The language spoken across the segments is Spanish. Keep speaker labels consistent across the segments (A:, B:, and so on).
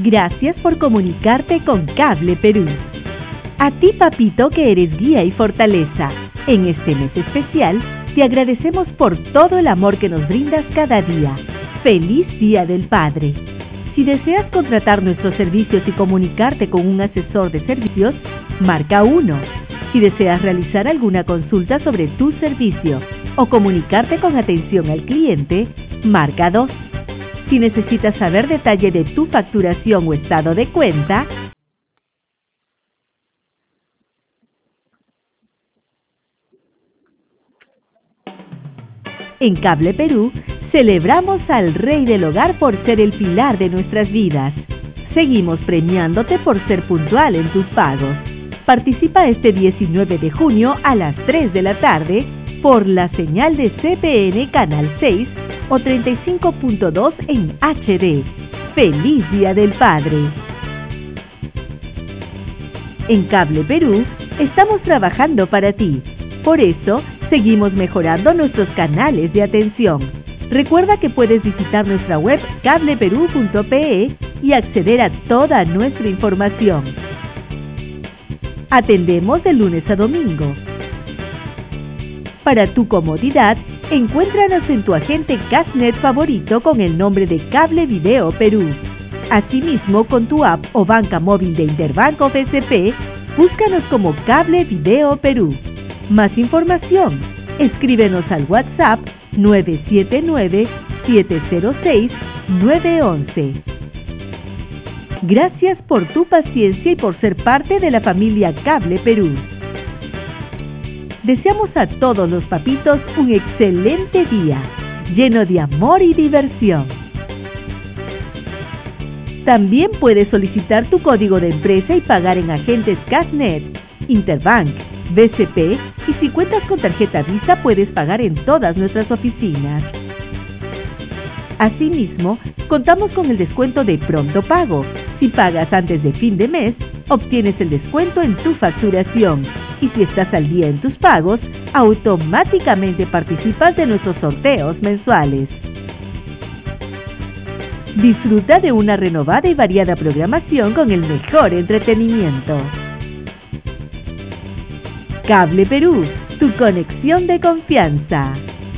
A: Gracias por comunicarte con Cable Perú. A ti, papito, que eres guía y fortaleza, en este mes especial, te agradecemos por todo el amor que nos brindas cada día. ¡Feliz Día del Padre! Si deseas contratar nuestros servicios y comunicarte con un asesor de servicios, marca 1. Si deseas realizar alguna consulta sobre tu servicio o comunicarte con atención al cliente, marca 2. Si necesitas saber detalle de tu facturación o estado de cuenta, en Cable Perú, celebramos al Rey del Hogar por ser el pilar de nuestras vidas. Seguimos premiándote por ser puntual en tus pagos. Participa este 19 de junio a las 3 de la tarde por la señal de CPN Canal 6 o 35.2 en HD. ¡Feliz Día del Padre! En Cable Perú, estamos trabajando para ti. Por eso, seguimos mejorando nuestros canales de atención. Recuerda que puedes visitar nuestra web cableperú.pe y acceder a toda nuestra información. Atendemos de lunes a domingo. Para tu comodidad, encuéntranos en tu agente Cashnet favorito con el nombre de Cable Video Perú. Asimismo, con tu app o banca móvil de Interbank o BCP, búscanos como Cable Video Perú. Más información, escríbenos al WhatsApp 979-706-911. Gracias por tu paciencia y por ser parte de la familia Cable Perú. Deseamos a todos los papitos un excelente día, lleno de amor y diversión. También puedes solicitar tu código de empresa y pagar en agentes Cashnet, Interbank, BCP, y si cuentas con tarjeta Visa puedes pagar en todas nuestras oficinas. Asimismo, contamos con el descuento de Pronto Pago. Si pagas antes de fin de mes, obtienes el descuento en tu facturación. Y si estás al día en tus pagos, automáticamente participas de nuestros sorteos mensuales. Disfruta de una renovada y variada programación con el mejor entretenimiento. Cable Perú, tu conexión de confianza.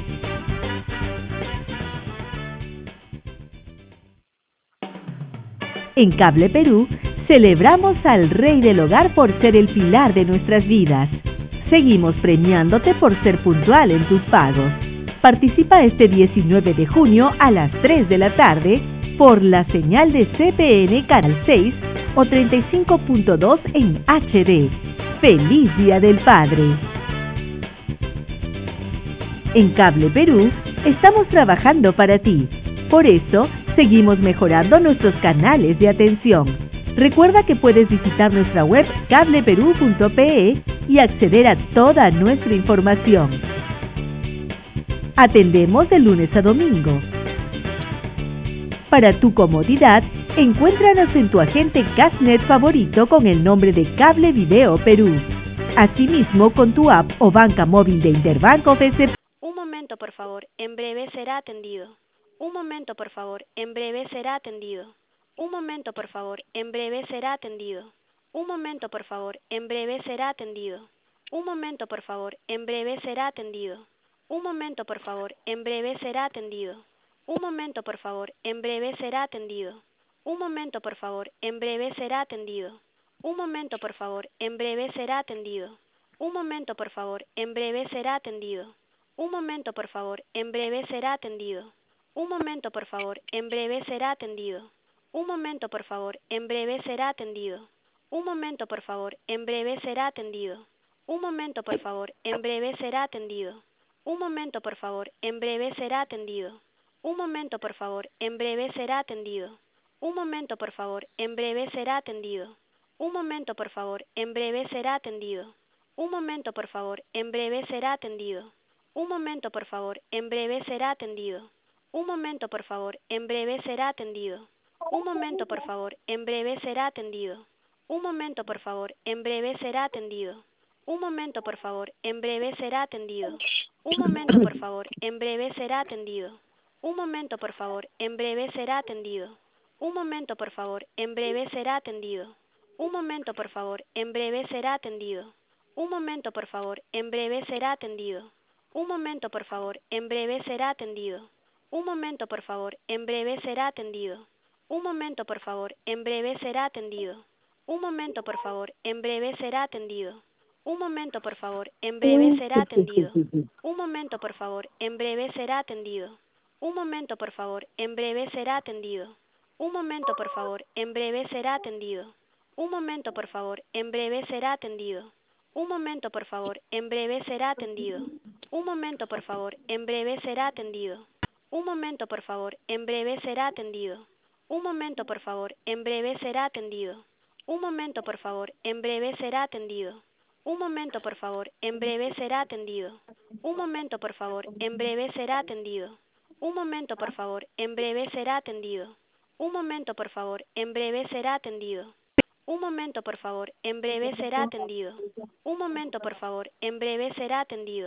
A: En Cable Perú, celebramos al Rey del Hogar por ser el pilar de nuestras vidas. Seguimos premiándote por ser puntual en tus pagos. Participa este 19 de junio a las 3 de la tarde por la señal de CPN Canal 6 o 35.2 en HD. ¡Feliz Día del Padre! En Cable Perú, estamos trabajando para ti. Por eso, seguimos mejorando nuestros canales de atención. Recuerda que puedes visitar nuestra web cableperú.pe y acceder a toda nuestra información. Atendemos de lunes a domingo. Para tu comodidad, encuéntranos en tu agente Cashnet favorito con el nombre de Cable Video Perú. Asimismo, con tu app o banca móvil de Interbank o BCP.
B: Un momento, por favor, en breve será atendido. Un momento, por favor, en breve será atendido. Un momento, por favor, en breve será atendido. Un momento, por favor, en breve será atendido. Un momento, por favor, en breve será atendido. Un momento, por favor, en breve será atendido. Un momento, por favor, en breve será atendido. Un momento, por favor, en breve será atendido. Un momento, por favor, en breve será atendido. Un momento, por favor, en breve será atendido. Un momento, por favor, en breve será atendido. Un momento, por favor, en breve será atendido. Un momento, por favor, en breve será atendido. Un momento, por favor, en breve será atendido. Un momento, por favor, en breve será atendido. Un momento, por favor, en breve será atendido. Un momento, por favor, en breve será atendido. Un momento, por favor, en breve será atendido. Un momento, por favor, en breve será atendido. Un momento, por favor, en breve será atendido. Un momento, por favor, en breve será atendido. Un momento, por favor, en breve será atendido. Un momento, por favor, en breve será atendido. Un momento, por favor, en breve será atendido. Un momento, por favor, en breve será atendido. Un momento, por favor, en breve será atendido. Un momento, por favor, en breve será atendido. Un momento, por favor, en breve será atendido. Un momento, por favor, en breve será atendido. Un momento, por favor, en breve será atendido. Un momento, por favor, en breve será atendido. Un momento, por favor, en breve será atendido. Un momento, por favor, en breve será atendido. Un momento, por favor, en breve será atendido. Un momento, por favor, en breve será atendido. Un momento, por favor, en breve será atendido. Un momento, por favor, en breve será atendido. Un momento, por favor, en breve será atendido. Un momento, por favor, en breve será atendido. Un momento, por favor, en breve será atendido. Un momento, por favor, en breve será atendido. Un momento, por favor, en breve será atendido. Un momento, por favor, en breve será atendido. Un momento, por favor, en breve será atendido. Un momento, por favor, en breve será atendido. Un momento, por favor, en breve será atendido. Un momento, por favor, en breve será atendido. Un momento, por favor, en breve será atendido. Un momento, por favor, en breve será atendido. Un momento, por favor, en breve será atendido.